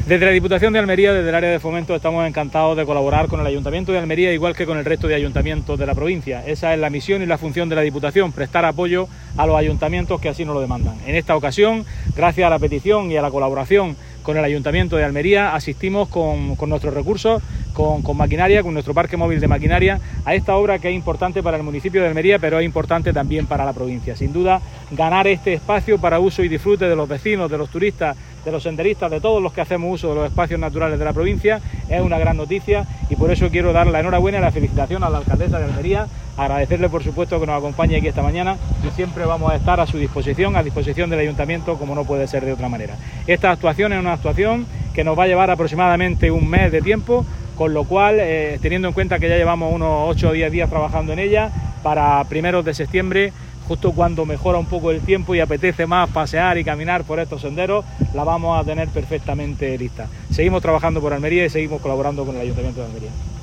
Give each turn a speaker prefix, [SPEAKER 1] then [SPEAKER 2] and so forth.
[SPEAKER 1] Desde la Diputación de Almería, desde el área de fomento, estamos encantados de colaborar con el Ayuntamiento de Almería, igual que con el resto de ayuntamientos de la provincia. Esa es la misión y la función de la Diputación, prestar apoyo a los ayuntamientos que así nos lo demandan. En esta ocasión, gracias a la petición y a la colaboración con el Ayuntamiento de Almería, asistimos con nuestros recursos, con maquinaria, con nuestro parque móvil de maquinaria, a esta obra que es importante para el municipio de Almería, pero es importante también para la provincia. Sin duda, ganar este espacio para uso y disfrute de los vecinos, de los turistas, de los senderistas, de todos los que hacemos uso de los espacios naturales de la provincia, es una gran noticia, y por eso quiero dar la enhorabuena y la felicitación a la alcaldesa de Almería, agradecerle por supuesto que nos acompañe aquí esta mañana, y siempre vamos a estar a su disposición, a disposición del Ayuntamiento, como no puede ser de otra manera. Esta actuación es una actuación que nos va a llevar aproximadamente un mes de tiempo, con lo cual, teniendo en cuenta que ya llevamos unos 8 o 10 días trabajando en ella, para primeros de septiembre, justo cuando mejora un poco el tiempo y apetece más pasear y caminar por estos senderos, la vamos a tener perfectamente lista. Seguimos trabajando por Almería y seguimos colaborando con el Ayuntamiento de Almería.